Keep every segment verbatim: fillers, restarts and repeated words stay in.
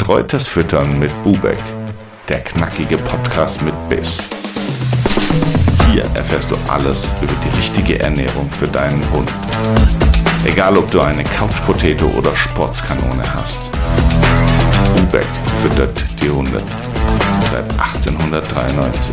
Betreutes Füttern mit Bubeck, der knackige Podcast mit Biss. Hier erfährst du alles über die richtige Ernährung für deinen Hund. Egal, ob du eine Couch-Potato oder Sportskanone hast. Bubeck füttert die Hunde seit achtzehnhundertdreiundneunzig.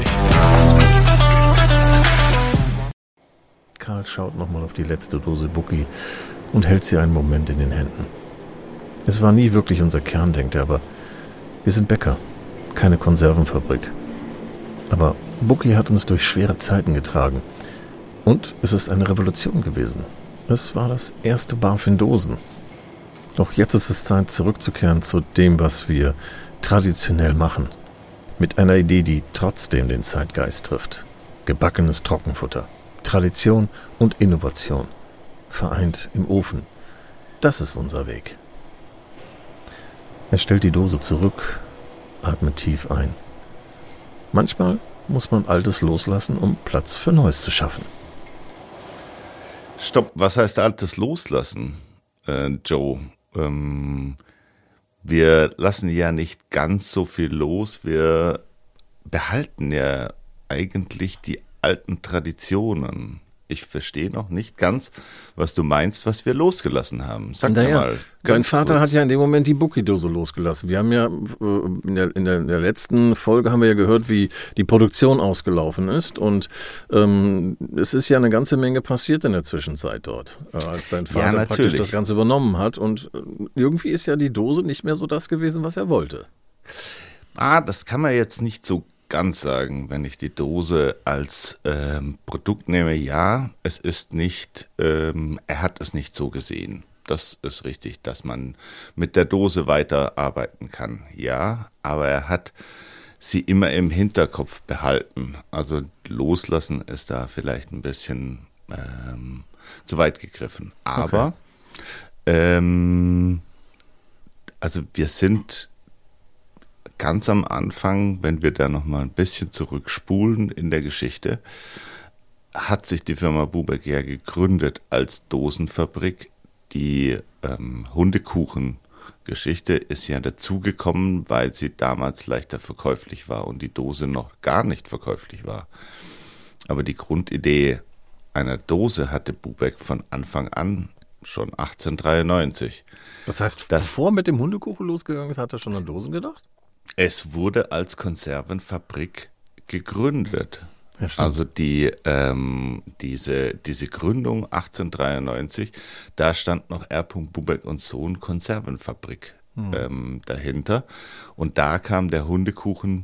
Karl schaut nochmal auf die letzte Dose Bucky und hält sie einen Moment in den Händen. Es war nie wirklich unser Kern, denkt er, aber wir sind Bäcker, keine Konservenfabrik. Aber Bucky hat uns durch schwere Zeiten getragen. Und es ist eine Revolution gewesen. Es war das erste Barf in Dosen. Doch jetzt ist es Zeit, zurückzukehren zu dem, was wir traditionell machen. Mit einer Idee, die trotzdem den Zeitgeist trifft. Gebackenes Trockenfutter. Tradition und Innovation. Vereint im Ofen. Das ist unser Weg. Er stellt die Dose zurück, atmet tief ein. Manchmal muss man Altes loslassen, um Platz für Neues zu schaffen. Stopp, was heißt Altes loslassen, äh, Joe? Ähm, wir lassen ja nicht ganz so viel los, wir behalten ja eigentlich die alten Traditionen. Ich verstehe noch nicht ganz, was du meinst, was wir losgelassen haben. Sag naja, mir mal. Mein Vater kurz. hat ja in dem Moment die Bucky-Dose losgelassen. Wir haben ja in der, in, der, in der letzten Folge haben wir ja gehört, wie die Produktion ausgelaufen ist. Und ähm, es ist ja eine ganze Menge passiert in der Zwischenzeit dort, äh, als dein Vater ja, praktisch das Ganze übernommen hat. Und irgendwie ist ja die Dose nicht mehr so das gewesen, was er wollte. Ah, das kann man jetzt nicht so ganz sagen, wenn ich die Dose als ähm, Produkt nehme. Ja, es ist nicht, ähm, er hat es nicht so gesehen. Das ist richtig, dass man mit der Dose weiterarbeiten kann. Ja, aber er hat sie immer im Hinterkopf behalten. Also loslassen ist da vielleicht ein bisschen ähm, zu weit gegriffen. Aber okay. ähm, also wir sind ganz am Anfang, wenn wir da noch mal ein bisschen zurückspulen in der Geschichte, hat sich die Firma Bubeck ja gegründet als Dosenfabrik. Die ähm, Hundekuchen-Geschichte ist ja dazugekommen, weil sie damals leichter verkäuflich war und die Dose noch gar nicht verkäuflich war. Aber die Grundidee einer Dose hatte Bubeck von Anfang an, schon achtzehnhundertdreiundneunzig. Das heißt, das, bevor mit dem Hundekuchen losgegangen ist, hat er schon an Dosen gedacht? Es wurde als Konservenfabrik gegründet. Ja, also die, ähm, diese, diese Gründung achtzehnhundertdreiundneunzig, da stand noch R. Bubeck und Sohn Konservenfabrik hm. ähm, dahinter. Und da kam der Hundekuchen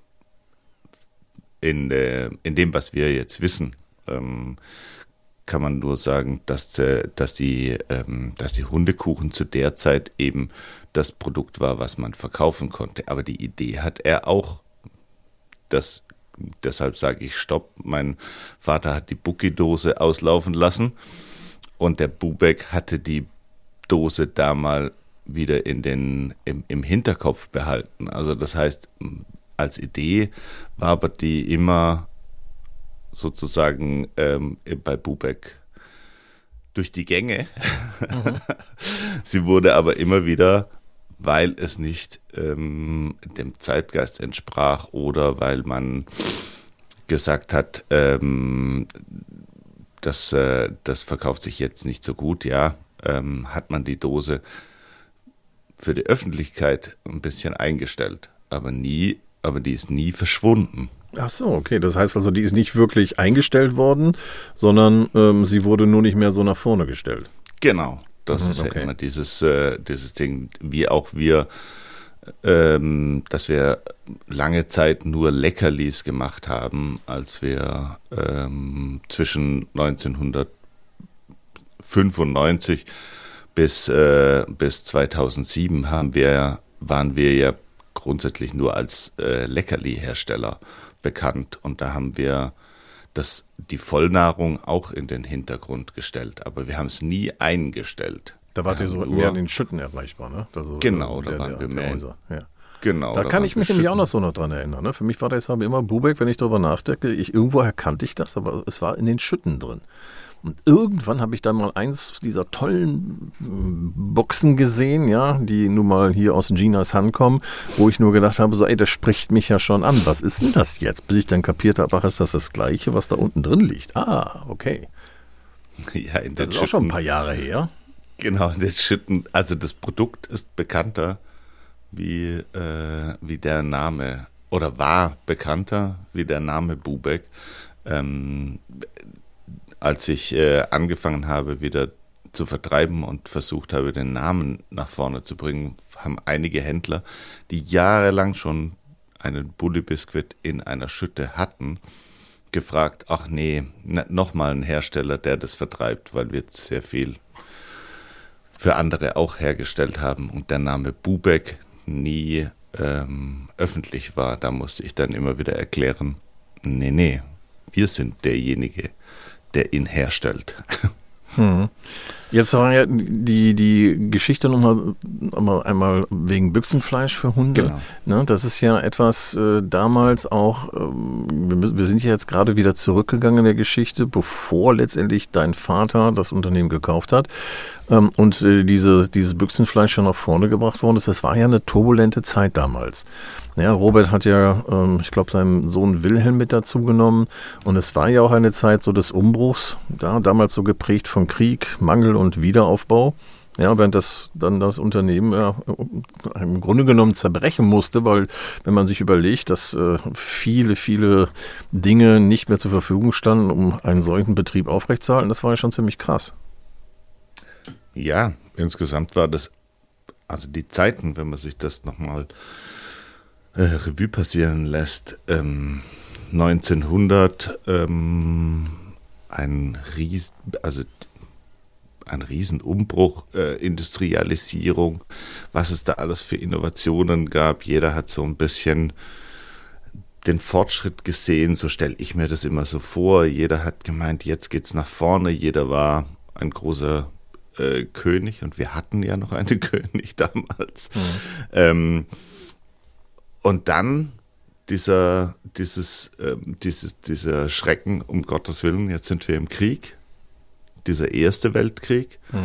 in, äh, in dem, was wir jetzt wissen, ähm, kann man nur sagen, dass, äh, dass, die, ähm, dass die Hundekuchen zu der Zeit eben das Produkt war, was man verkaufen konnte. Aber die Idee hat er auch. Das, deshalb sage ich Stopp. Mein Vater hat die Bucky-Dose auslaufen lassen und der Bubeck hatte die Dose da mal wieder in den, im, im Hinterkopf behalten. Also das heißt, als Idee war aber die immer sozusagen ähm, bei Bubeck durch die Gänge. Mhm. Sie wurde aber immer wieder, weil es nicht ähm, dem Zeitgeist entsprach oder weil man gesagt hat, ähm, das, äh, das verkauft sich jetzt nicht so gut, ja, ähm, hat man die Dose für die Öffentlichkeit ein bisschen eingestellt, aber nie, aber die ist nie verschwunden. Ach so, okay. Das heißt also, die ist nicht wirklich eingestellt worden, sondern ähm, sie wurde nur nicht mehr so nach vorne gestellt. Genau. Das mhm, ist okay. ja immer dieses, äh, dieses Ding, wie auch wir, ähm, dass wir lange Zeit nur Leckerlis gemacht haben, als wir ähm, zwischen neunzehnhundertfünfundneunzig bis, äh, bis zweitausendsieben haben wir, waren wir ja grundsätzlich nur als äh, Leckerli-Hersteller bekannt und da haben wir das, die Vollnahrung auch in den Hintergrund gestellt, aber wir haben es nie eingestellt. Da wart ihr so mehr in den Schütten erreichbar, ne? Also, genau, da der, waren wir mehr. Ja. Genau. Da, da kann ich mich nämlich auch noch so noch dran erinnern. Ne? Für mich war das aber immer Bubeck, wenn ich darüber nachdenke. Ich, irgendwo erkannte ich das, aber es war in den Schütten drin. Und irgendwann habe ich dann mal eins dieser tollen Boxen gesehen, ja, die nun mal hier aus Ginas Hand kommen, wo ich nur gedacht habe, so, ey, das spricht mich ja schon an. Was ist denn das jetzt? Bis ich dann kapiert habe, ach, ist das das Gleiche, was da unten drin liegt? Ah, okay. Ja, in das den ist Schütten, auch schon ein paar Jahre her. Genau, in den Schütten, also das Produkt ist bekannter wie, äh, wie der Name, oder war bekannter wie der Name Bubeck. Ähm, als ich äh, angefangen habe, wieder zu vertreiben und versucht habe, den Namen nach vorne zu bringen, haben einige Händler, die jahrelang schon einen Bully Biscuit in einer Schütte hatten, gefragt, ach nee, nochmal ein Hersteller, der das vertreibt, weil wir jetzt sehr viel für andere auch hergestellt haben und der Name Bubeck nie ähm, öffentlich war. Da musste ich dann immer wieder erklären, nee, nee, wir sind derjenige, der ihn herstellt. Hm. Jetzt war ja die, die Geschichte nochmal einmal wegen Büchsenfleisch für Hunde. Genau. Ne, das ist ja etwas äh, damals auch, ähm, wir, müssen, wir sind ja jetzt gerade wieder zurückgegangen in der Geschichte, bevor letztendlich dein Vater das Unternehmen gekauft hat ähm, und äh, diese, dieses Büchsenfleisch ja nach vorne gebracht worden ist. Das war ja eine turbulente Zeit damals. Ja, Robert hat ja, ähm, ich glaube, seinen Sohn Wilhelm mit dazu genommen und es war ja auch eine Zeit so des Umbruchs, da, damals so geprägt von Krieg, Mangel und Wiederaufbau. Ja, während das dann das Unternehmen ja, im Grunde genommen zerbrechen musste, weil wenn man sich überlegt, dass äh, viele, viele Dinge nicht mehr zur Verfügung standen, um einen solchen Betrieb aufrechtzuerhalten, das war ja schon ziemlich krass. Ja, insgesamt war das, also die Zeiten, wenn man sich das nochmal äh, Revue passieren lässt, ähm, neunzehnhundert, ähm, ein Ries, also ein Riesenumbruch, äh, Industrialisierung, was es da alles für Innovationen gab. Jeder hat so ein bisschen den Fortschritt gesehen, so stelle ich mir das immer so vor. Jeder hat gemeint, jetzt geht's nach vorne. Jeder war ein großer äh, König und wir hatten ja noch einen König damals. Mhm. Ähm, und dann dieser, dieses, ähm, dieses, dieser Schrecken, um Gottes Willen, jetzt sind wir im Krieg. Dieser Erste Weltkrieg, hm.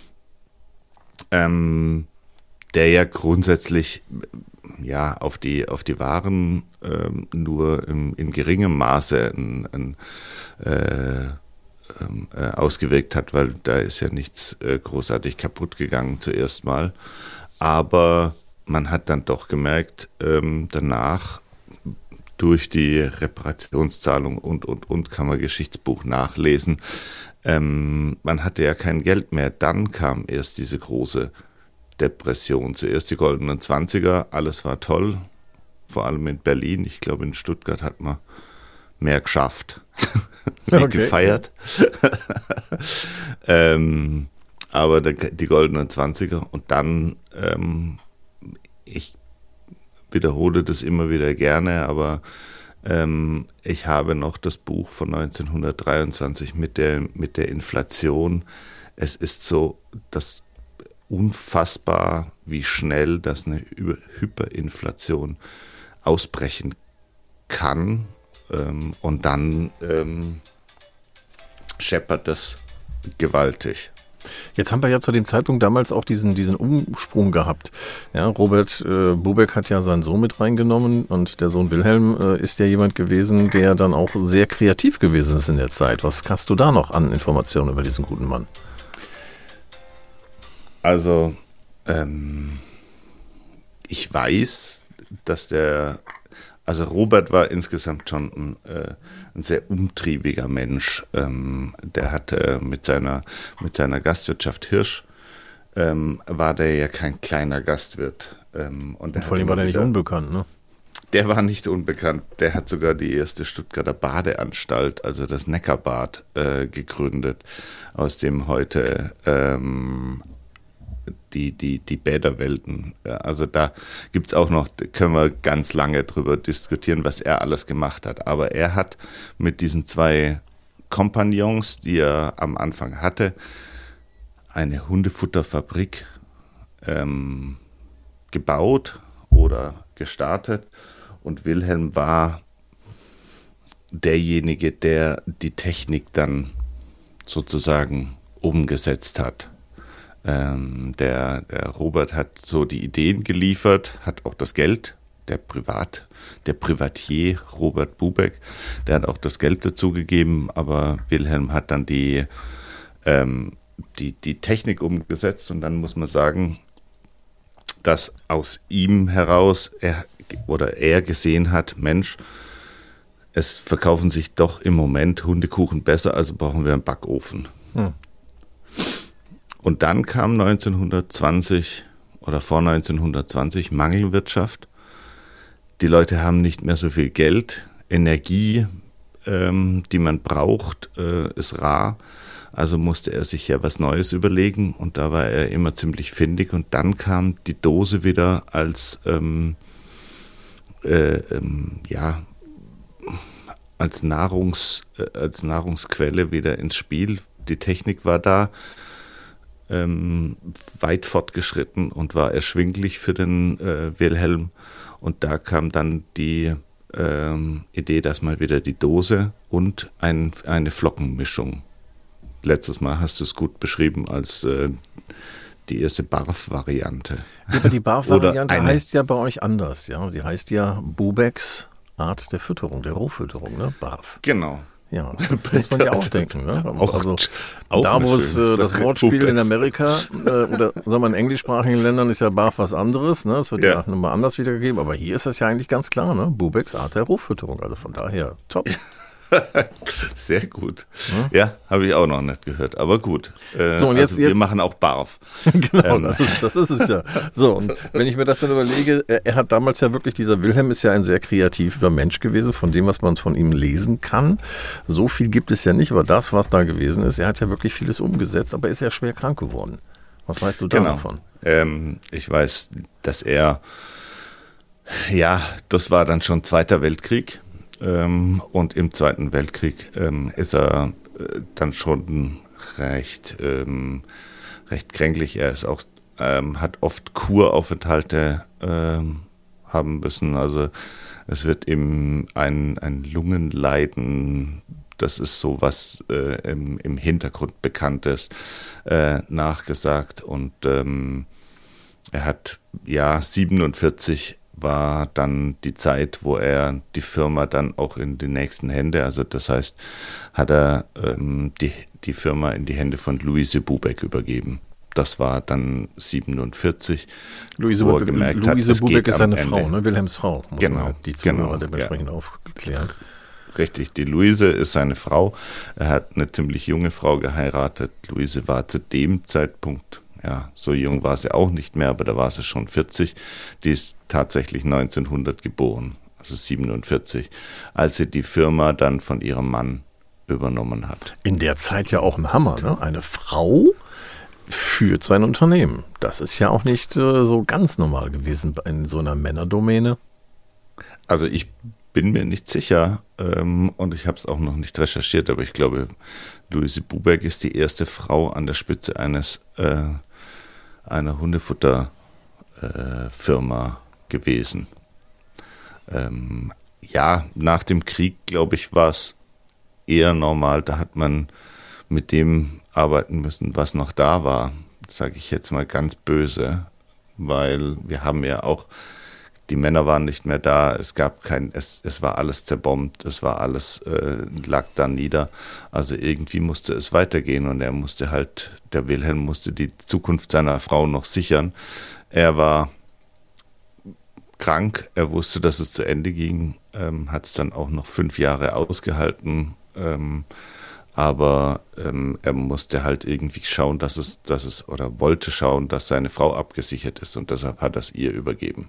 ähm, der ja grundsätzlich ja, auf die, auf die Waren ähm, nur im, in geringem Maße ein, ein, äh, äh, ausgewirkt hat, weil da ist ja nichts äh, großartig kaputt gegangen zuerst mal. Aber man hat dann doch gemerkt, ähm, danach durch die Reparationszahlung und, und, und, kann man Geschichtsbuch nachlesen, Ähm, man hatte ja kein Geld mehr. Dann kam erst diese große Depression. Zuerst die goldenen Zwanziger, alles war toll, vor allem in Berlin. Ich glaube, in Stuttgart hat man mehr geschafft, mehr okay. gefeiert. ähm, aber die, die goldenen Zwanziger und dann, ähm, ich wiederhole das immer wieder gerne, aber Ähm, ich habe noch das Buch von neunzehnhundertdreiundzwanzig mit der, mit der Inflation. Es ist so das unfassbar, wie schnell das eine Hyperinflation ausbrechen kann. Ähm, und dann ähm, scheppert das gewaltig. Jetzt haben wir ja zu dem Zeitpunkt damals auch diesen, diesen Umsprung gehabt. Ja, Robert äh, Bubeck hat ja seinen Sohn mit reingenommen und der Sohn Wilhelm äh, ist ja jemand gewesen, der dann auch sehr kreativ gewesen ist in der Zeit. Was hast du da noch an Informationen über diesen guten Mann? Also, ähm, ich weiß, dass der, also Robert war insgesamt schon ein, äh, ein sehr umtriebiger Mensch. Ähm, der hat äh, mit seiner, mit seiner Gastwirtschaft Hirsch, ähm, war der ja kein kleiner Gastwirt. Ähm, und und vor allem war der nicht unbekannt, ne? Der war nicht unbekannt. Der hat sogar die erste Stuttgarter Badeanstalt, also das Neckarbad, äh, gegründet, aus dem heute ähm, die, die, die Bäderwelten, also da gibt es auch noch, können wir ganz lange drüber diskutieren, was er alles gemacht hat. Aber er hat mit diesen zwei Kompagnons, die er am Anfang hatte, eine Hundefutterfabrik ähm, gebaut oder gestartet. Und Wilhelm war derjenige, der die Technik dann sozusagen umgesetzt hat. Ähm, der, der Robert hat so die Ideen geliefert, hat auch das Geld, der Privat, der Privatier Robert Bubeck, der hat auch das Geld dazu gegeben, aber Wilhelm hat dann die, ähm, die, die Technik umgesetzt und dann muss man sagen, dass aus ihm heraus er, oder er gesehen hat, Mensch, es verkaufen sich doch im Moment Hundekuchen besser, also brauchen wir einen Backofen. Hm. Und dann kam neunzehnhundertzwanzig oder vor neunzehnhundertzwanzig Mangelwirtschaft. Die Leute haben nicht mehr so viel Geld, Energie, ähm, die man braucht, äh, ist rar. Also musste er sich ja was Neues überlegen und da war er immer ziemlich findig. Und dann kam die Dose wieder als, ähm, äh, ähm, ja, als, Nahrungs, äh, als Nahrungsquelle wieder ins Spiel. Die Technik war da, ähm, weit fortgeschritten und war erschwinglich für den äh, Wilhelm. Und da kam dann die ähm, Idee, dass mal wieder die Dose und ein, eine Flockenmischung. Letztes Mal hast du es gut beschrieben als äh, die erste Barf-Variante. Aber die Barf-Variante heißt ja bei euch anders. Ja? Sie heißt ja Bubecks Art der Fütterung, der Rohfütterung, ne? Barf. Genau. Ja, das muss man ja auch denken. Ne? Auch, also auch da, wo es äh, das Wortspiel Bubecks. In Amerika äh, oder sagen wir in englischsprachigen Ländern ist ja Barf was anderes. Ne? Das wird ja, ja nochmal anders wiedergegeben. Aber hier ist das ja eigentlich ganz klar. Ne? Bubecks Art der Rohfütterung. Also von daher top. Sehr gut. Hm? Ja, habe ich auch noch nicht gehört. Aber gut. Äh, so, und jetzt, also wir jetzt, machen auch Barf. Genau, ähm. das, ist, das ist es ja. So, und wenn ich mir das dann überlege, er, er hat damals ja wirklich, dieser Wilhelm ist ja ein sehr kreativer Mensch gewesen, von dem, was man von ihm lesen kann. So viel gibt es ja nicht, aber das, was da gewesen ist, er hat ja wirklich vieles umgesetzt, aber ist ja schwer krank geworden. Was weißt du da genau. davon? Ähm, ich weiß, dass er, ja, das war dann schon Zweiter Weltkrieg. Und im Zweiten Weltkrieg ähm, ist er äh, dann schon recht, ähm, recht kränklich. Er ist auch, ähm, hat oft Kuraufenthalte ähm, haben müssen. Also es wird ihm ein, ein Lungenleiden, das ist so was äh, im, im Hintergrund Bekanntes, äh, nachgesagt. Und ähm, er hat ja siebenundvierzig war dann die Zeit, wo er die Firma dann auch in die nächsten Hände, also das heißt, hat er ähm, die, die Firma in die Hände von Luise Bubeck übergeben. Das war dann siebenundvierzig, Luise, wo er gemerkt Luise hat, es Bubeck geht ist seine am Frau, Ende. ne? Wilhelms Frau. Muss genau, man die Zuhörer genau, dementsprechend ja. aufklären. Richtig, die Luise ist seine Frau. Er hat eine ziemlich junge Frau geheiratet. Luise war zu dem Zeitpunkt, ja, so jung war sie auch nicht mehr, aber da war sie schon vierzig. Die ist tatsächlich neunzehnhundert geboren, also siebenundvierzig, als sie die Firma dann von ihrem Mann übernommen hat. In der Zeit ja auch ein Hammer, ne? Eine Frau führt sein Unternehmen. Das ist ja auch nicht äh, so ganz normal gewesen in so einer Männerdomäne. Also ich bin mir nicht sicher ähm, und ich habe es auch noch nicht recherchiert, aber ich glaube, Luise Bubeck ist die erste Frau an der Spitze eines äh, einer Hundefutterfirma äh, gewesen. Ähm, ja, nach dem Krieg, glaube ich, war es eher normal. Da hat man mit dem arbeiten müssen, was noch da war. Das sage ich jetzt mal ganz böse, weil wir haben ja auch, die Männer waren nicht mehr da, es gab kein, es, es war alles zerbombt, es war alles, äh, lag da nieder. Also irgendwie musste es weitergehen und er musste halt, der Wilhelm musste die Zukunft seiner Frau noch sichern. Er war krank, er wusste, dass es zu Ende ging, ähm, hat es dann auch noch fünf Jahre ausgehalten, ähm, aber ähm, er musste halt irgendwie schauen, dass es, dass es, oder wollte schauen, dass seine Frau abgesichert ist und deshalb hat er es ihr übergeben.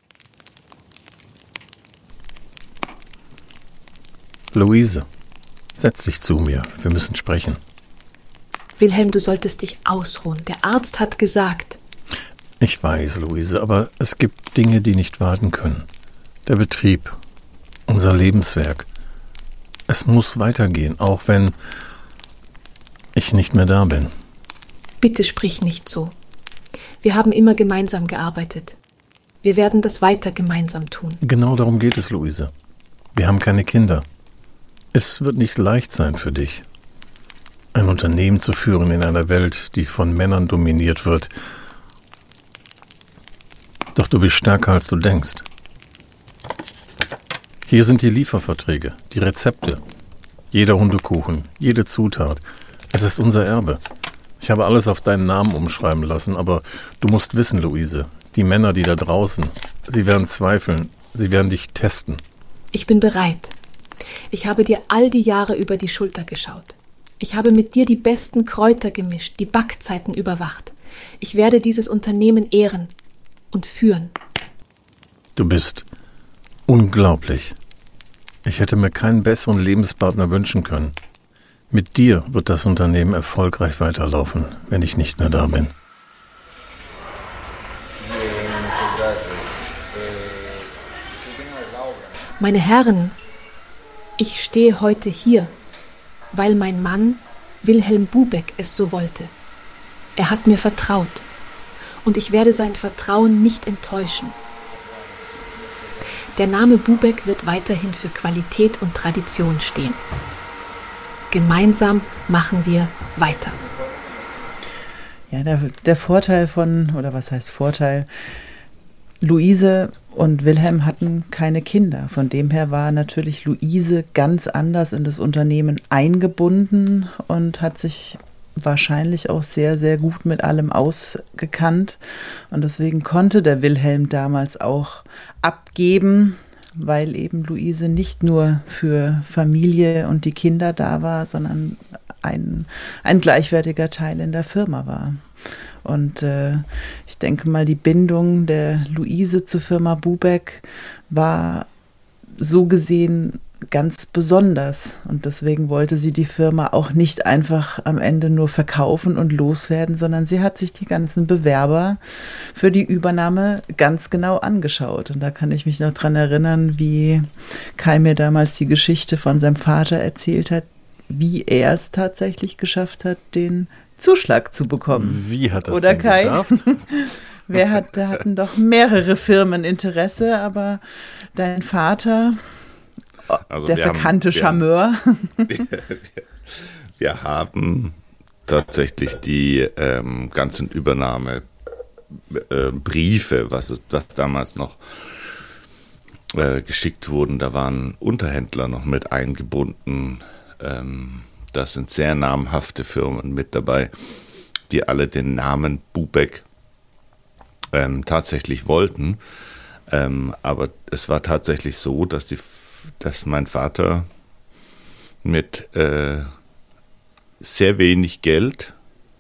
Luise, setz dich zu mir, wir müssen sprechen. Wilhelm, du solltest dich ausruhen. Der Arzt hat gesagt. Ich weiß, Luise, aber es gibt Dinge, die nicht warten können. Der Betrieb, unser Lebenswerk. Es muss weitergehen, auch wenn ich nicht mehr da bin. Bitte sprich nicht so. Wir haben immer gemeinsam gearbeitet. Wir werden das weiter gemeinsam tun. Genau darum geht es, Luise. Wir haben keine Kinder. Es wird nicht leicht sein für dich. ein Unternehmen zu führen in einer Welt, die von Männern dominiert wird. Doch du bist stärker, als du denkst. Hier sind die Lieferverträge, die Rezepte. Jeder Hundekuchen, jede Zutat. Es ist unser Erbe. Ich habe alles auf deinen Namen umschreiben lassen, aber du musst wissen, Luise, die Männer, die da draußen, sie werden zweifeln, sie werden dich testen. Ich bin bereit. Ich habe dir all die Jahre über die Schulter geschaut. Ich habe mit dir die besten Kräuter gemischt, die Backzeiten überwacht. Ich werde dieses Unternehmen ehren und führen. Du bist unglaublich. Ich hätte mir keinen besseren Lebenspartner wünschen können. Mit dir wird das Unternehmen erfolgreich weiterlaufen, wenn ich nicht mehr da bin. Meine Herren, ich stehe heute hier, weil mein Mann, Wilhelm Bubeck, es so wollte. Er hat mir vertraut und ich werde sein Vertrauen nicht enttäuschen. Der Name Bubeck wird weiterhin für Qualität und Tradition stehen. Gemeinsam machen wir weiter. Ja, der, der Vorteil von, oder was heißt Vorteil, Luise und Wilhelm hatten keine Kinder. Von dem her war natürlich Luise ganz anders in das Unternehmen eingebunden und hat sich wahrscheinlich auch sehr, sehr gut mit allem ausgekannt. Und deswegen konnte der Wilhelm damals auch abgeben, weil eben Luise nicht nur für Familie und die Kinder da war, sondern ein, ein gleichwertiger Teil in der Firma war. Und äh, ich denke mal, die Bindung der Luise zur Firma Bubeck war so gesehen ganz besonders. Und deswegen wollte sie die Firma auch nicht einfach am Ende nur verkaufen und loswerden, sondern sie hat sich die ganzen Bewerber für die Übernahme ganz genau angeschaut. Und da kann ich mich noch dran erinnern, wie Kai mir damals die Geschichte von seinem Vater erzählt hat, wie er es tatsächlich geschafft hat, den Zuschlag zu bekommen. Wie hat das Oder denn Kai? geschafft? Wer hat, da hatten doch mehrere Firmen Interesse, aber dein Vater, Also der wir verkannte haben, wir Charmeur. Wir, wir haben tatsächlich die ähm, ganzen Übernahmebriefe, äh, was, es, was damals noch äh, geschickt wurden, da waren Unterhändler noch mit eingebunden. Ähm, da sind sehr namhafte Firmen mit dabei, die alle den Namen Bubeck ähm, tatsächlich wollten. Ähm, aber es war tatsächlich so, dass, die, dass mein Vater mit äh, sehr wenig Geld,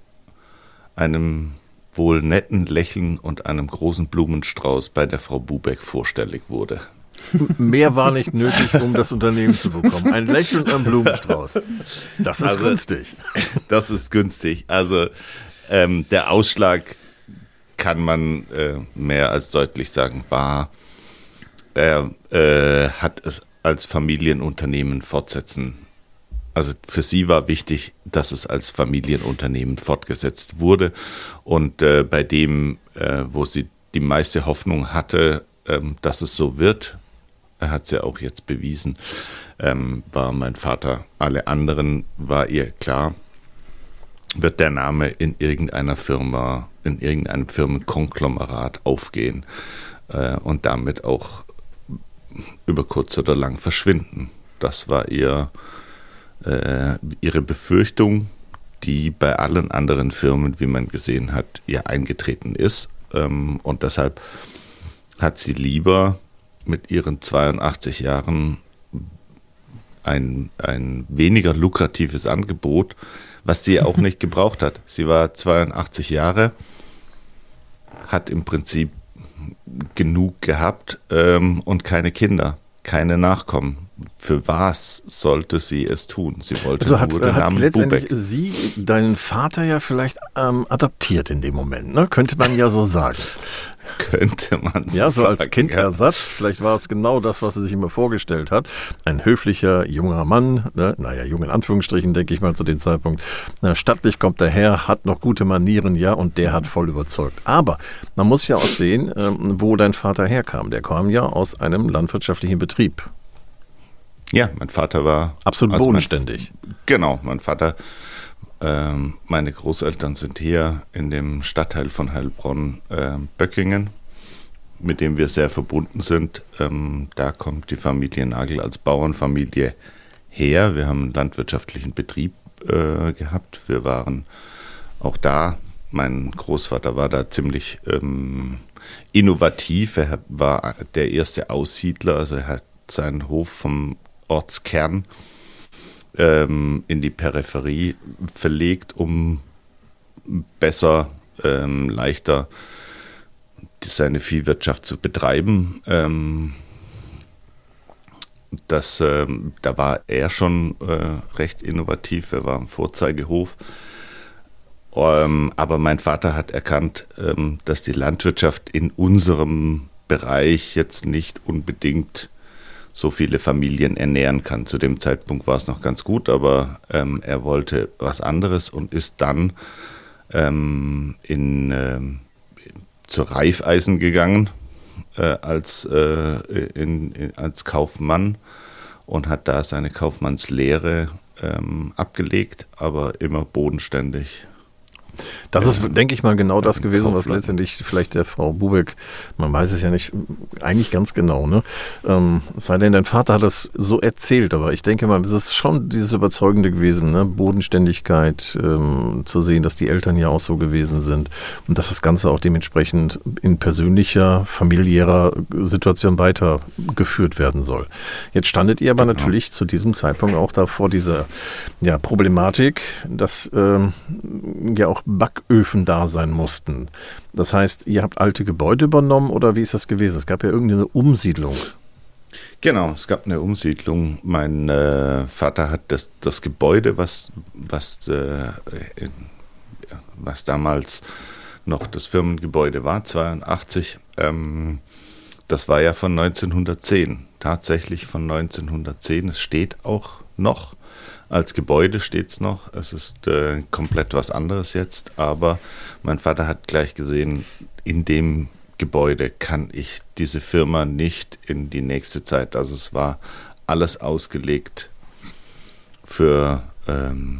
einem wohl netten Lächeln und einem großen Blumenstrauß bei der Frau Bubeck vorstellig wurde. Mehr war nicht nötig, um das Unternehmen zu bekommen. Ein Lächeln am Blumenstrauß. Das ist also, günstig. Das ist günstig. Also ähm, der Ausschlag, kann man äh, mehr als deutlich sagen, war, er äh, hat es als Familienunternehmen fortsetzen. Also für sie war wichtig, dass es als Familienunternehmen fortgesetzt wurde. Und äh, bei dem, äh, wo sie die meiste Hoffnung hatte, ähm, dass es so wird, er hat es ja auch jetzt bewiesen, ähm, war mein Vater. Alle anderen war ihr klar, wird der Name in irgendeiner Firma, in irgendeinem Firmenkonglomerat aufgehen äh, und damit auch über kurz oder lang verschwinden. Das war ihr, äh, ihre Befürchtung, die bei allen anderen Firmen, wie man gesehen hat, ihr eingetreten ist. Ähm, und deshalb hat sie lieber mit ihren zweiundachtzig Jahren ein, ein weniger lukratives Angebot, was sie auch nicht gebraucht hat. Sie war zweiundachtzig Jahre, hat im Prinzip genug gehabt ähm, und keine Kinder, keine Nachkommen. Für was sollte sie es tun? Sie wollte also hat, nur den hat Namen letztendlich Bubeck. sie deinen Vater ja vielleicht ähm, adoptiert in dem Moment, ne? Könnte man ja so sagen. Könnte man so Ja, so sagen. als Kindersatz. Vielleicht war es genau das, was er sich immer vorgestellt hat. Ein höflicher, junger Mann, ne? Naja, jung in Anführungsstrichen, denke ich mal zu dem Zeitpunkt. Na, stattlich kommt er her, hat noch gute Manieren, ja, und der hat voll überzeugt. Aber man muss ja auch sehen, ähm, wo dein Vater herkam. Der kam ja aus einem landwirtschaftlichen Betrieb. Ja, mein Vater war absolut also bodenständig. Mein, genau, mein Vater Ähm, meine Großeltern sind hier in dem Stadtteil von Heilbronn, äh, Böckingen, mit dem wir sehr verbunden sind. Ähm, da kommt die Familie Nagel als Bauernfamilie her. Wir haben einen landwirtschaftlichen Betrieb äh, gehabt. Wir waren auch da. Mein Großvater war da ziemlich ähm, innovativ. Er war der erste Aussiedler. Also er hat seinen Hof vom Ortskern ähm, in die Peripherie verlegt, um besser, ähm, leichter seine Viehwirtschaft zu betreiben. Ähm, das, ähm, da war er schon äh, recht innovativ. Er war ein Vorzeigehof. Ähm, aber mein Vater hat erkannt, ähm, dass die Landwirtschaft in unserem Bereich jetzt nicht unbedingt so viele Familien ernähren kann. Zu dem Zeitpunkt war es noch ganz gut, aber ähm, er wollte was anderes und ist dann ähm, in, ähm, zur Raiffeisen gegangen äh, als, äh, in, in, als Kaufmann und hat da seine Kaufmannslehre ähm, abgelegt, aber immer bodenständig. Das ist, denke ich mal, genau das gewesen, was letztendlich vielleicht der Frau Bubeck, man weiß es ja nicht, eigentlich ganz genau, ne? Ähm, es sei denn, dein Vater hat das so erzählt, aber ich denke mal, das ist schon dieses Überzeugende gewesen, ne? Bodenständigkeit, ähm, zu sehen, dass die Eltern ja auch so gewesen sind und dass das Ganze auch dementsprechend in persönlicher, familiärer Situation weitergeführt werden soll. Jetzt standet ihr aber genau. natürlich zu diesem Zeitpunkt auch da vor dieser ja, Problematik, dass ähm, ja auch Backöfen da sein mussten. Das heißt, ihr habt alte Gebäude übernommen oder wie ist das gewesen? Es gab ja irgendeine Umsiedlung. Genau, es gab eine Umsiedlung. Mein äh, Vater hat das, das Gebäude, was, was, äh, in, was damals noch das Firmengebäude war, zweiundachtzig, ähm, das war ja von neunzehnhundertzehn. Tatsächlich von neunzehnhundertzehn. Es steht auch noch. Als Gebäude steht es noch. Es ist äh, komplett was anderes jetzt. Aber mein Vater hat gleich gesehen, in dem Gebäude kann ich diese Firma nicht in die nächste Zeit. Also es war alles ausgelegt für, ähm,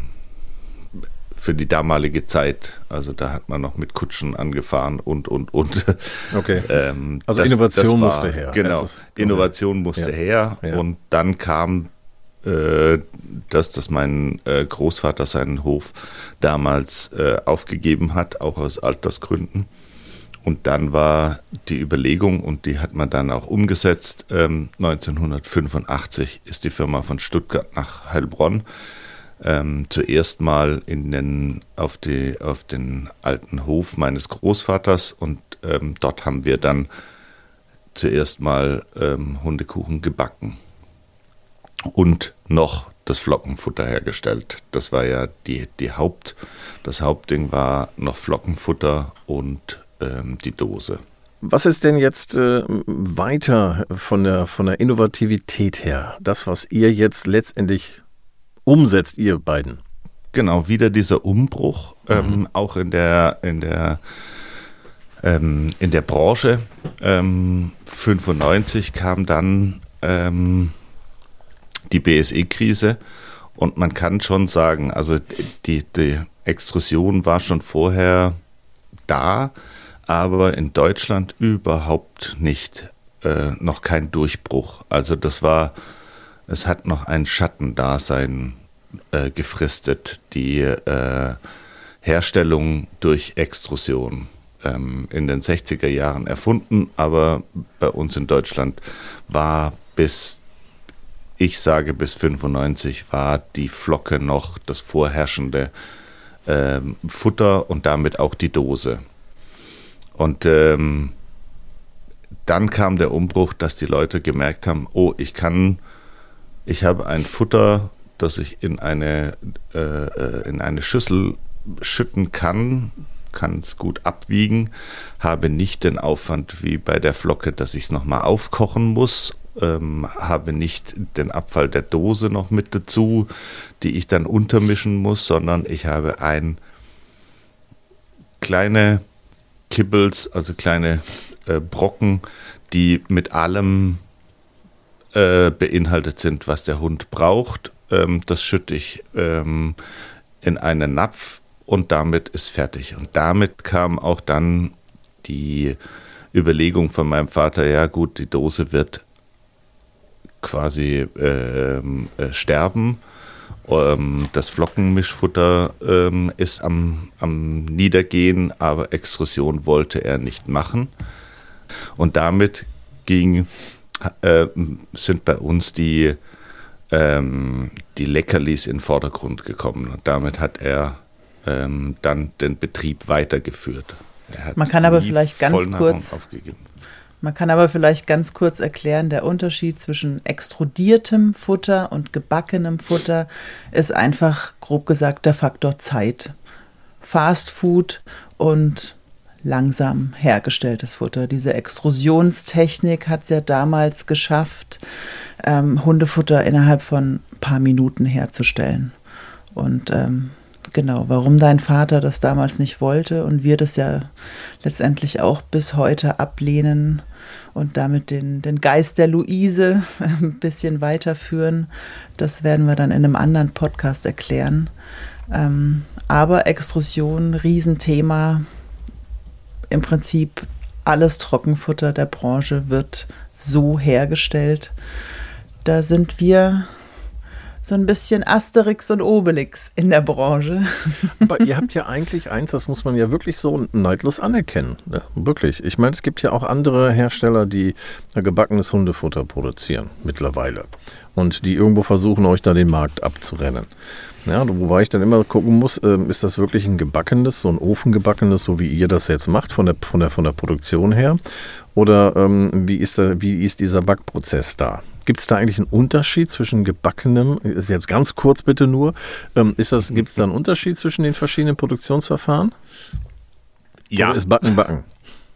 für die damalige Zeit. Also da hat man noch mit Kutschen angefahren und, und, und. Okay. ähm, also das, Innovation das war, musste her. Genau, Innovation musste ja. her. Ja. Und dann kam äh, das, dass mein äh, Großvater seinen Hof damals äh, aufgegeben hat, auch aus Altersgründen. Und dann war die Überlegung, und die hat man dann auch umgesetzt, ähm, neunzehnhundertfünfundachtzig ist die Firma von Stuttgart nach Heilbronn ähm, zuerst mal in den, auf, die, auf den alten Hof meines Großvaters und ähm, dort haben wir dann zuerst mal ähm, Hundekuchen gebacken und noch das Flockenfutter hergestellt. Das war ja die, die Haupt, das Hauptding war noch Flockenfutter und ähm, die Dose. Was ist denn jetzt äh, weiter von der, von der Innovativität her? Das, was ihr jetzt letztendlich umsetzt, ihr beiden? Genau, wieder dieser Umbruch, mhm. ähm, auch in der, in der, ähm, in der Branche. Ähm, fünfundneunzig kam dann ähm, die B S E-Krise und man kann schon sagen, also die, die Extrusion war schon vorher da, aber in Deutschland überhaupt nicht, äh, noch kein Durchbruch. Also das war, es hat noch ein Schattendasein äh, gefristet, die äh, Herstellung durch Extrusion. Ähm, in den sechziger Jahren erfunden, aber bei uns in Deutschland war bis Ich sage, bis fünfundneunzig war die Flocke noch das vorherrschende ähm, Futter und damit auch die Dose. Und ähm, dann kam der Umbruch, dass die Leute gemerkt haben, oh, ich kann, ich habe ein Futter, das ich in eine, äh, in eine Schüssel schütten kann, kann es gut abwiegen, habe nicht den Aufwand wie bei der Flocke, dass ich es nochmal aufkochen muss, ähm, habe nicht den Abfall der Dose noch mit dazu, die ich dann untermischen muss, sondern ich habe ein kleine Kibbles, also kleine äh, Brocken, die mit allem äh, beinhaltet sind, was der Hund braucht. Ähm, das schütte ich ähm, in einen Napf und damit ist fertig. Und damit kam auch dann die Überlegung von meinem Vater, ja gut, die Dose wird quasi ähm, äh, sterben. Ähm, das Flockenmischfutter ähm, ist am, am Niedergehen, aber Extrusion wollte er nicht machen. Und damit ging, äh, sind bei uns die, ähm, die Leckerlis in den Vordergrund gekommen. Und damit hat er ähm, dann den Betrieb weitergeführt. Er hat Man kann aber vielleicht ganz Vollnahrung kurz aufgegeben. Man kann aber vielleicht ganz kurz erklären, der Unterschied zwischen extrudiertem Futter und gebackenem Futter ist einfach, grob gesagt, der Faktor Zeit. Fast Food und langsam hergestelltes Futter. Diese Extrusionstechnik hat es ja damals geschafft, ähm, Hundefutter innerhalb von ein paar Minuten herzustellen. Und ähm, genau, warum dein Vater das damals nicht wollte und wir das ja letztendlich auch bis heute ablehnen und damit den, den Geist der Luise ein bisschen weiterführen, das werden wir dann in einem anderen Podcast erklären. Ähm, aber Extrusion, Riesenthema. Im Prinzip alles Trockenfutter der Branche wird so hergestellt. Da sind wir so ein bisschen Asterix und Obelix in der Branche. Aber ihr habt ja eigentlich eins, das muss man ja wirklich so neidlos anerkennen. Ja, wirklich. Ich meine, es gibt ja auch andere Hersteller, die gebackenes Hundefutter produzieren mittlerweile. Und die irgendwo versuchen, euch da den Markt abzurennen. Ja, wobei ich dann immer gucken muss, äh, ist das wirklich ein gebackenes, so ein ofengebackenes, so wie ihr das jetzt macht, von der, von der, von der Produktion her? Oder ähm, wie, ist da, wie ist dieser Backprozess da? Gibt es da eigentlich einen Unterschied zwischen gebackenem, ist jetzt ganz kurz bitte nur, ähm, ist das, gibt es da einen Unterschied zwischen den verschiedenen Produktionsverfahren? Ja. Oder ist Backen Backen?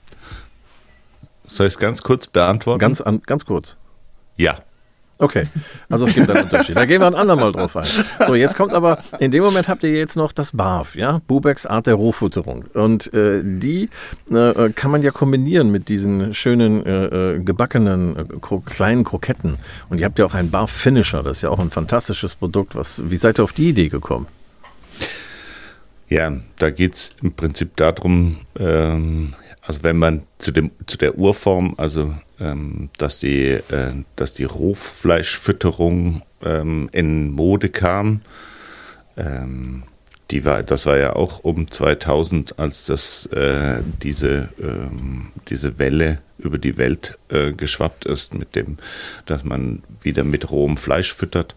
Soll ich es ganz kurz beantworten? Ganz, an, ganz kurz. Ja. Okay, also es gibt einen Unterschied. Da gehen wir ein andermal drauf ein. So, jetzt kommt aber, in dem Moment habt ihr jetzt noch das B A F, ja, Bubecks Art der Rohfutterung. Und äh, die äh, kann man ja kombinieren mit diesen schönen äh, gebackenen äh, kro- kleinen Kroketten. Und ihr habt ja auch einen B A F-Finisher, das ist ja auch ein fantastisches Produkt. Was, wie seid ihr auf die Idee gekommen? Ja, da geht es im Prinzip darum, ähm, also wenn man zu, dem, zu der Urform, also ähm, dass, die, äh, dass die Rohfleischfütterung ähm, in Mode kam, ähm, die war, das war ja auch um zweitausend, als das, äh, diese, ähm, diese Welle über die Welt äh, geschwappt ist, mit dem, dass man wieder mit rohem Fleisch füttert.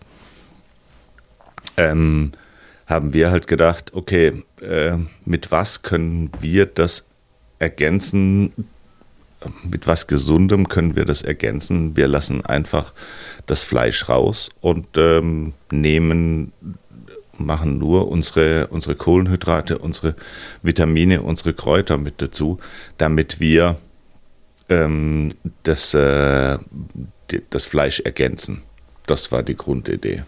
Ähm, haben wir halt gedacht, okay, äh, mit was können wir das ergänzen, mit was Gesundem können wir das ergänzen? Wir lassen einfach das Fleisch raus und ähm, nehmen, machen nur unsere, unsere Kohlenhydrate, unsere Vitamine, unsere Kräuter mit dazu, damit wir ähm, das, äh, die, das Fleisch ergänzen. Das war die Grundidee.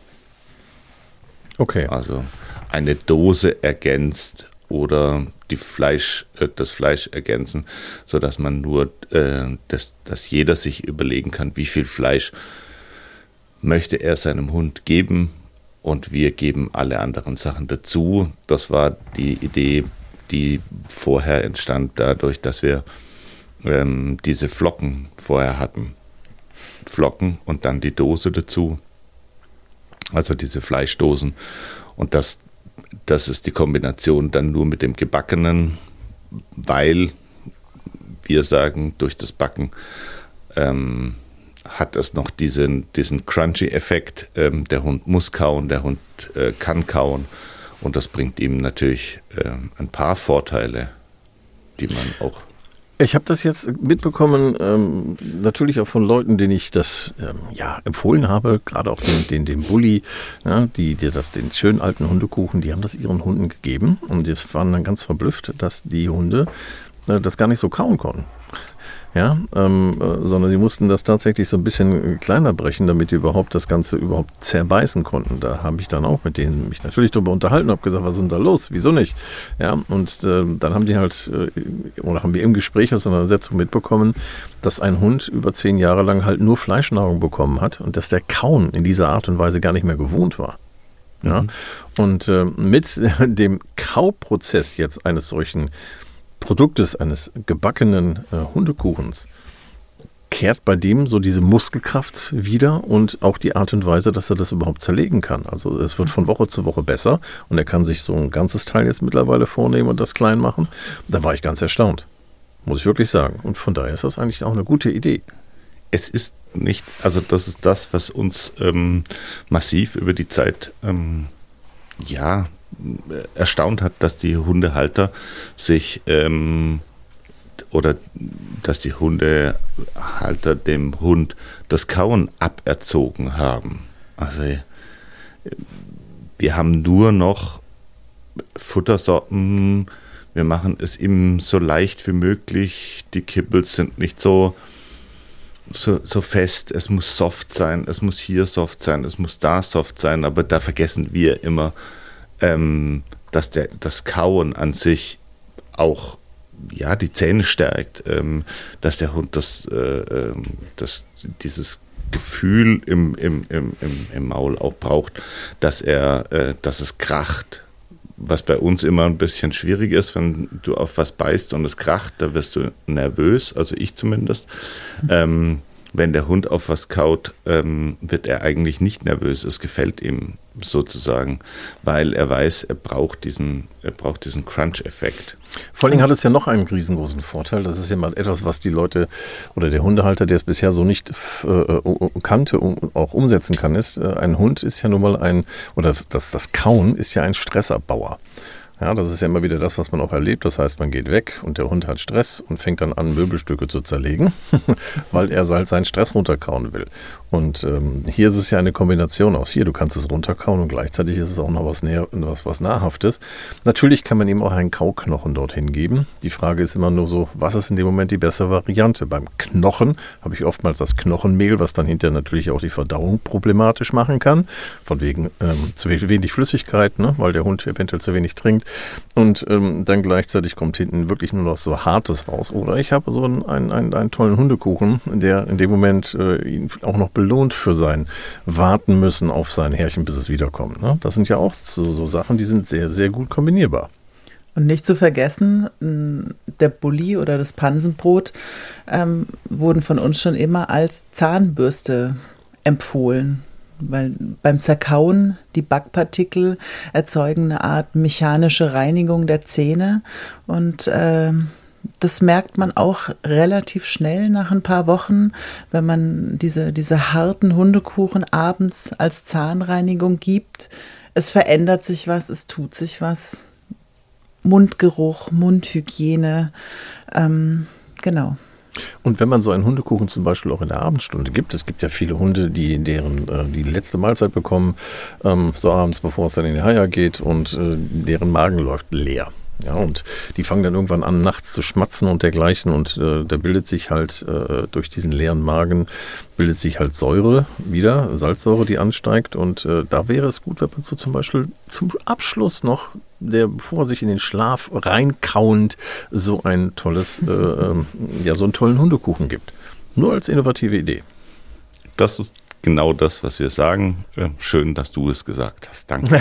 Okay. Also eine Dose ergänzt oder die Fleisch, äh, das Fleisch ergänzen, sodass man nur, äh, dass, dass jeder sich überlegen kann, wie viel Fleisch möchte er seinem Hund geben und wir geben alle anderen Sachen dazu. Das war die Idee, die vorher entstand, dadurch, dass wir ähm, diese Flocken vorher hatten. Flocken und dann die Dose dazu. Also diese Fleischdosen. Und das, das ist die Kombination dann nur mit dem Gebackenen, weil wir sagen, durch das Backen ähm, hat es noch diesen, diesen Crunchy-Effekt. Ähm, der Hund muss kauen, der Hund äh, kann kauen. Und das bringt ihm natürlich äh, ein paar Vorteile, die man auch... Ich habe das jetzt mitbekommen, ähm, natürlich auch von Leuten, denen ich das ähm, ja, empfohlen habe, gerade auch den, den, den Bulli, ja, die, die das, den schönen alten Hundekuchen, die haben das ihren Hunden gegeben und die waren dann ganz verblüfft, dass die Hunde äh, das gar nicht so kauen konnten. Ja, ähm, äh, sondern die mussten das tatsächlich so ein bisschen kleiner brechen, damit die überhaupt das Ganze überhaupt zerbeißen konnten. Da habe ich dann auch mit denen mich natürlich darüber unterhalten und habe gesagt, was ist denn da los? Wieso nicht? Ja, und äh, dann haben die halt, äh, oder haben wir im Gespräch aus einer Sitzung mitbekommen, dass ein Hund über zehn Jahre lang halt nur Fleischnahrung bekommen hat und dass der Kauen in dieser Art und Weise gar nicht mehr gewohnt war. Ja? Mhm. Und äh, mit dem Kauprozess jetzt eines solchen Produktes, eines gebackenen äh, Hundekuchens, kehrt bei dem so diese Muskelkraft wieder und auch die Art und Weise, dass er das überhaupt zerlegen kann. Also es wird von Woche zu Woche besser und er kann sich so ein ganzes Teil jetzt mittlerweile vornehmen und das klein machen. Da war ich ganz erstaunt, muss ich wirklich sagen. Und von daher ist das eigentlich auch eine gute Idee. Es ist nicht, also das ist das, was uns ähm, massiv über die Zeit ähm, ja, erstaunt hat, dass die Hundehalter sich ähm, oder dass die Hundehalter dem Hund das Kauen aberzogen haben. Also wir haben nur noch Futtersorten, wir machen es ihm so leicht wie möglich, die Kibbles sind nicht so, so, so fest, es muss soft sein, es muss hier soft sein, es muss da soft sein, aber da vergessen wir immer, ähm, dass der, das Kauen an sich auch ja, die Zähne stärkt, ähm, dass der Hund das, äh, das, dieses Gefühl im, im, im, im, im Maul auch braucht, dass er, äh, dass es kracht. Was bei uns immer ein bisschen schwierig ist, wenn du auf was beißt und es kracht, da wirst du nervös, also ich zumindest. Mhm. Ähm, wenn der Hund auf was kaut, ähm, wird er eigentlich nicht nervös. Es gefällt ihm sozusagen, weil er weiß, er braucht diesen, er braucht diesen Crunch-Effekt. Vor allem hat es ja noch einen riesengroßen Vorteil. Das ist ja mal etwas, was die Leute oder der Hundehalter, der es bisher so nicht äh, kannte und auch umsetzen kann, ist, äh, ein Hund ist ja nun mal ein, oder das, das Kauen ist ja ein Stressabbauer. Ja, das ist ja immer wieder das, was man auch erlebt. Das heißt, man geht weg und der Hund hat Stress und fängt dann an, Möbelstücke zu zerlegen, weil er halt seinen Stress runterkauen will. Und ähm, hier ist es ja eine Kombination aus. Hier, du kannst es runterkauen und gleichzeitig ist es auch noch was, näher, was, was Nahrhaftes. Natürlich kann man ihm auch einen Kauknochen dorthin geben. Die Frage ist immer nur so, was ist in dem Moment die bessere Variante? Beim Knochen habe ich oftmals das Knochenmehl, was dann hinterher natürlich auch die Verdauung problematisch machen kann. Von wegen ähm, zu wenig Flüssigkeit, ne? Weil der Hund eventuell zu wenig trinkt. Und ähm, dann gleichzeitig kommt hinten wirklich nur noch so Hartes raus. Oder ich habe so einen, einen, einen, einen tollen Hundekuchen, der in dem Moment äh, ihn auch noch belohnt für sein Warten müssen auf sein Herrchen, bis es wiederkommt. Ne? Das sind ja auch so, so Sachen, die sind sehr, sehr gut kombinierbar. Und nicht zu vergessen, der Bulli oder das Pansenbrot ähm, wurden von uns schon immer als Zahnbürste empfohlen. Weil beim Zerkauen die Backpartikel erzeugen eine Art mechanische Reinigung der Zähne und äh, das merkt man auch relativ schnell nach ein paar Wochen, wenn man diese, diese harten Hundekuchen abends als Zahnreinigung gibt. Es verändert sich was, es tut sich was. Mundgeruch, Mundhygiene, ähm, genau. Und wenn man so einen Hundekuchen zum Beispiel auch in der Abendstunde gibt, es gibt ja viele Hunde, die deren äh, die letzte Mahlzeit bekommen, ähm, so abends, bevor es dann in die Haia geht und äh, deren Magen läuft leer. Ja, und die fangen dann irgendwann an, nachts zu schmatzen und dergleichen und äh, da bildet sich halt äh, durch diesen leeren Magen, bildet sich halt Säure wieder, Salzsäure, die ansteigt und äh, da wäre es gut, wenn man so zum Beispiel zum Abschluss noch, der bevor sich in den Schlaf reinkauend so ein tolles, äh, äh, ja, so einen tollen Hundekuchen gibt. Nur als innovative Idee. Das ist genau das, was wir sagen. Schön, dass du es gesagt hast. Danke.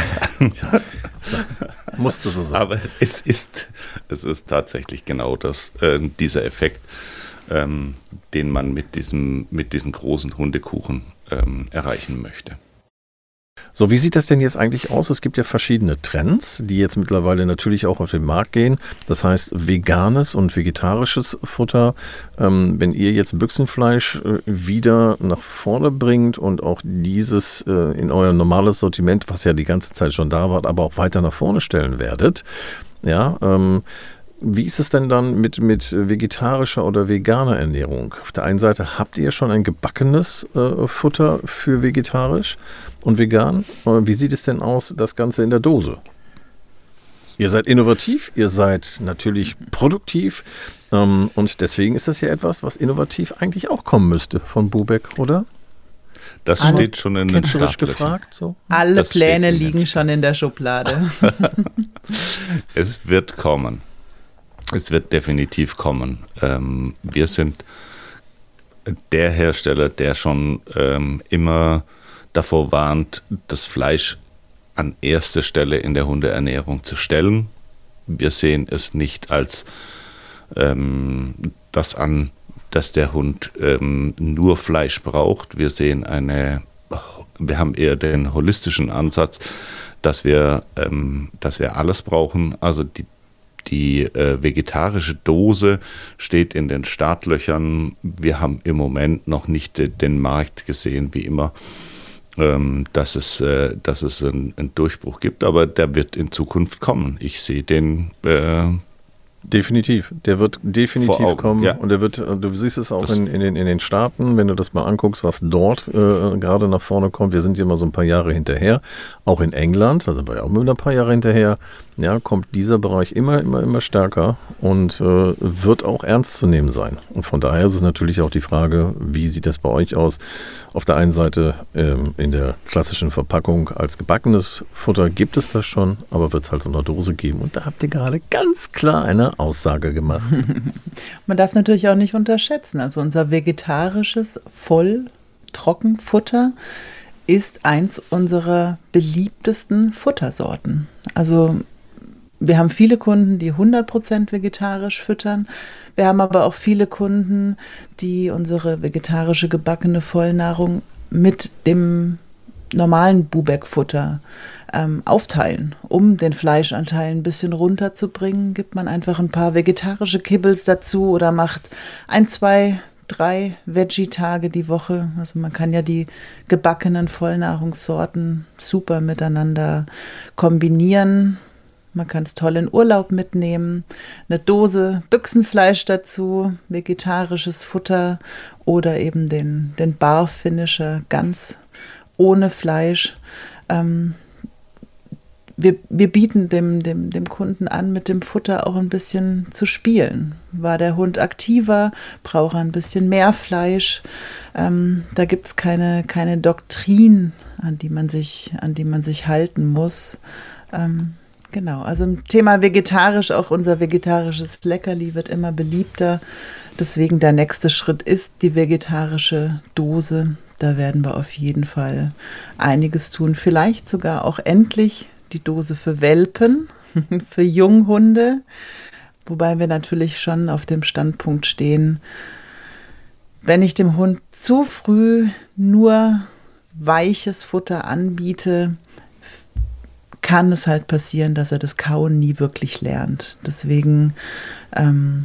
Musste so sein. Aber es ist, es ist tatsächlich genau das, äh, dieser Effekt, ähm, den man mit diesem, mit diesem großen Hundekuchen ähm, erreichen möchte. So, wie sieht das denn jetzt eigentlich aus? Es gibt ja verschiedene Trends, die jetzt mittlerweile natürlich auch auf den Markt gehen. Das heißt, veganes und vegetarisches Futter. Ähm, wenn ihr jetzt Büchsenfleisch äh, wieder nach vorne bringt und auch dieses äh, in euer normales Sortiment, was ja die ganze Zeit schon da war, aber auch weiter nach vorne stellen werdet, ja, ähm, wie ist es denn dann mit, mit vegetarischer oder veganer Ernährung? Auf der einen Seite habt ihr schon ein gebackenes äh, Futter für vegetarisch und vegan. Wie sieht es denn aus, das Ganze in der Dose? Ihr seid innovativ, ihr seid natürlich produktiv ähm, und deswegen ist das ja etwas, was innovativ eigentlich auch kommen müsste von Bubeck, oder? Das Alle steht schon in den Startlöchern. Gefragt, so? Alle das Pläne liegen schon in der Schublade. Es wird kommen. Es wird definitiv kommen. Ähm, wir sind der Hersteller, der schon ähm, immer davor warnt, das Fleisch an erste Stelle in der Hundeernährung zu stellen. Wir sehen es nicht als ähm, das an, dass der Hund ähm, nur Fleisch braucht. Wir sehen eine, wir haben eher den holistischen Ansatz, dass wir, ähm, dass wir alles brauchen. Also die, die äh, vegetarische Dose steht in den Startlöchern. Wir haben im Moment noch nicht de, den Markt gesehen, wie immer, ähm, dass es, äh, dass es einen, einen Durchbruch gibt. Aber der wird in Zukunft kommen. Ich sehe den äh, Definitiv, der wird definitiv Augen, kommen ja. und der wird, du siehst es auch in, in, den, in den Staaten, wenn du das mal anguckst, was dort äh, gerade nach vorne kommt. Wir sind ja immer so ein paar Jahre hinterher, auch in England, da sind wir ja auch immer ein paar Jahre hinterher, ja, kommt dieser Bereich immer, immer, immer stärker und äh, wird auch ernst zu nehmen sein. Und von daher ist es natürlich auch die Frage, wie sieht das bei euch aus? Auf der einen Seite ähm, in der klassischen Verpackung als gebackenes Futter gibt es das schon, aber wird es halt so eine Dose geben. Und da habt ihr gerade ganz klar eine Aussage gemacht. Man darf natürlich auch nicht unterschätzen, also unser vegetarisches Volltrockenfutter ist eins unserer beliebtesten Futtersorten. Also wir haben viele Kunden, die hundert Prozent vegetarisch füttern. Wir haben aber auch viele Kunden, die unsere vegetarische gebackene Vollnahrung mit dem normalen Bubeck-Futter ähm, aufteilen. Um den Fleischanteil ein bisschen runterzubringen, gibt man einfach ein paar vegetarische Kibbles dazu oder macht ein, zwei, drei Veggie-Tage die Woche. Also man kann ja die gebackenen Vollnahrungssorten super miteinander kombinieren. Man kann es toll in Urlaub mitnehmen, eine Dose Büchsenfleisch dazu, vegetarisches Futter oder eben den, den Bar-Finisher ganz ohne Fleisch. Ähm, wir, wir bieten dem, dem, dem Kunden an, mit dem Futter auch ein bisschen zu spielen. War der Hund aktiver, braucht er ein bisschen mehr Fleisch. Ähm, da gibt es keine, keine Doktrin, an die man sich, an die man sich halten muss. Ähm, Genau, also im Thema vegetarisch, auch unser vegetarisches Leckerli wird immer beliebter. Deswegen der nächste Schritt ist die vegetarische Dose. Da werden wir auf jeden Fall einiges tun. Vielleicht sogar auch endlich die Dose für Welpen, für Junghunde. Wobei wir natürlich schon auf dem Standpunkt stehen, wenn ich dem Hund zu früh nur weiches Futter anbiete, kann es halt passieren, dass er das Kauen nie wirklich lernt. Deswegen ähm,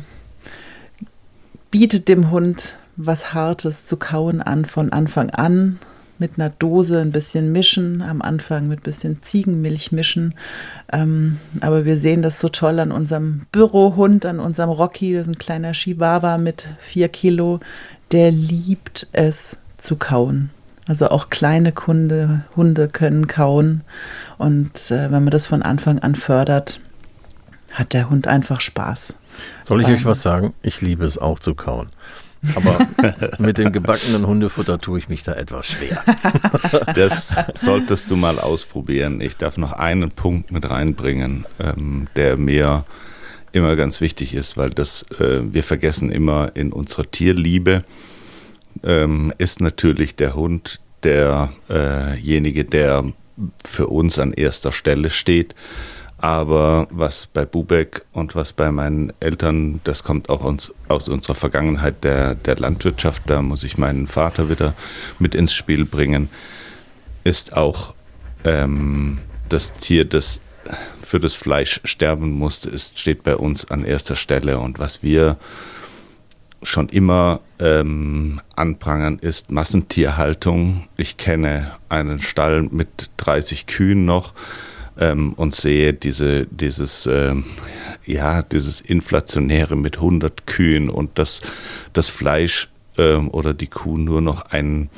bietet dem Hund was Hartes zu kauen an von Anfang an. Mit einer Dose ein bisschen mischen, am Anfang mit ein bisschen Ziegenmilch mischen. Ähm, aber wir sehen das so toll an unserem Bürohund, an unserem Rocky, das ist ein kleiner Chihuahua mit vier Kilo. Der liebt es zu kauen. Also auch kleine Kunde, Hunde können kauen und äh, wenn man das von Anfang an fördert, hat der Hund einfach Spaß. Soll ich euch was sagen? Ich liebe es auch zu kauen. Aber mit dem gebackenen Hundefutter tue ich mich da etwas schwer. Das solltest du mal ausprobieren. Ich darf noch einen Punkt mit reinbringen, ähm, der mir immer ganz wichtig ist, weil das äh, wir vergessen immer in unserer Tierliebe, Ähm, ist natürlich der Hund derjenige, äh der für uns an erster Stelle steht. Aber was bei Bubeck und was bei meinen Eltern, das kommt auch uns, aus unserer Vergangenheit der, der Landwirtschaft, da muss ich meinen Vater wieder mit ins Spiel bringen, ist auch ähm, das Tier, das für das Fleisch sterben musste, ist, steht bei uns an erster Stelle. Und was wir schon immer ähm, anprangern, ist Massentierhaltung. Ich kenne einen Stall mit dreißig Kühen noch ähm, und sehe diese, dieses, ähm, ja, dieses Inflationäre mit hundert Kühen und dass das Fleisch ähm, oder die Kuh nur noch ein,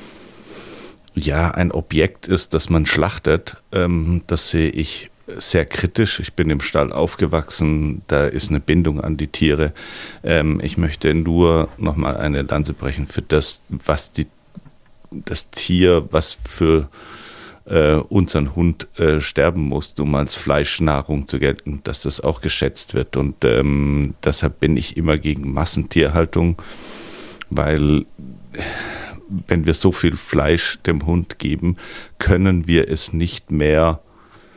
ja, ein Objekt ist, das man schlachtet. Ähm, das sehe ich sehr kritisch. Ich bin im Stall aufgewachsen, da ist eine Bindung an die Tiere. Ähm, ich möchte nur nochmal eine Lanze brechen für das, was die, das Tier, was für äh, unseren Hund äh, sterben muss, um als Fleischnahrung zu gelten, dass das auch geschätzt wird. Und ähm, deshalb bin ich immer gegen Massentierhaltung, weil wenn wir so viel Fleisch dem Hund geben, können wir es nicht mehr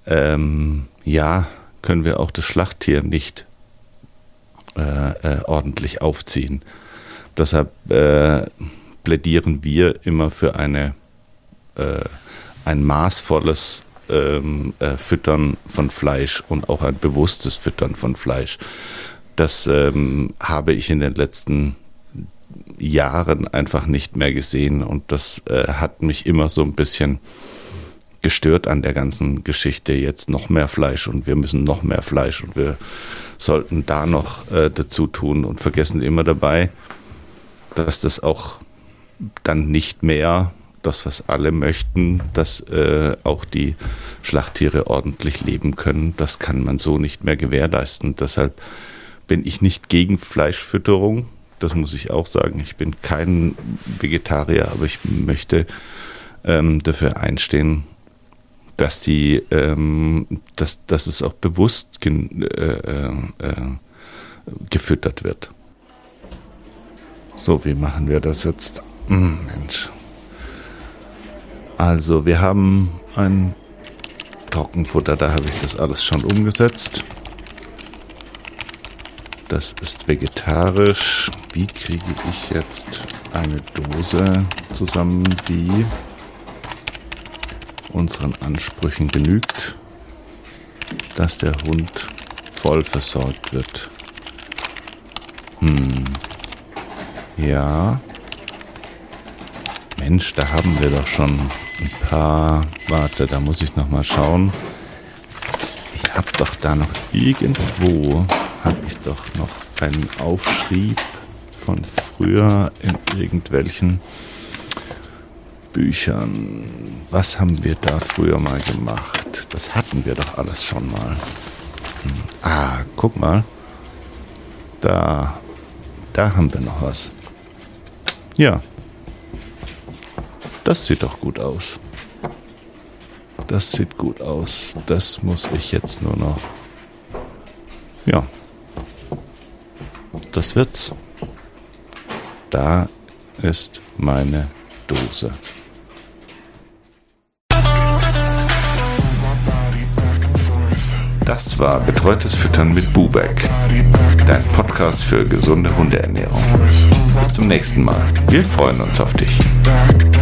ähm, ja, können wir auch das Schlachttier nicht äh, äh, ordentlich aufziehen. Deshalb äh, plädieren wir immer für eine, äh, ein maßvolles ähm, äh, Füttern von Fleisch und auch ein bewusstes Füttern von Fleisch. Das ähm, habe ich in den letzten Jahren einfach nicht mehr gesehen und das äh, hat mich immer so ein bisschen gestört an der ganzen Geschichte. Jetzt noch mehr Fleisch und wir müssen noch mehr Fleisch und wir sollten da noch äh, dazu tun und vergessen immer dabei, dass das auch dann nicht mehr das, was alle möchten, dass äh, auch die Schlachttiere ordentlich leben können. Das kann man so nicht mehr gewährleisten. Deshalb bin ich nicht gegen Fleischfütterung. Das muss ich auch sagen. Ich bin kein Vegetarier, aber ich möchte ähm, dafür einstehen, dass die, ähm, dass, dass es auch bewusst gen, äh, äh, gefüttert wird. So, wie machen wir das jetzt? Hm, Mensch. Also, wir haben ein Trockenfutter, da habe ich das alles schon umgesetzt. Das ist vegetarisch. Wie kriege ich jetzt eine Dose zusammen, die unseren Ansprüchen genügt, dass der Hund voll versorgt wird? Hm. Ja. Mensch, da haben wir doch schon ein paar... Warte, da muss ich noch mal schauen. Ich habe doch da noch irgendwo... habe ich doch noch einen Aufschrieb von früher in irgendwelchen Büchern. Was haben wir da früher mal gemacht? Das hatten wir doch alles schon mal. Hm. Ah, guck mal. Da, da haben wir noch was. Ja. Das sieht doch gut aus. Das sieht gut aus. Das muss ich jetzt nur noch... Ja. Das wird's. Da ist meine Dose. Das war Betreutes Füttern mit Bubeck, dein Podcast für gesunde Hundeernährung. Bis zum nächsten Mal. Wir freuen uns auf dich.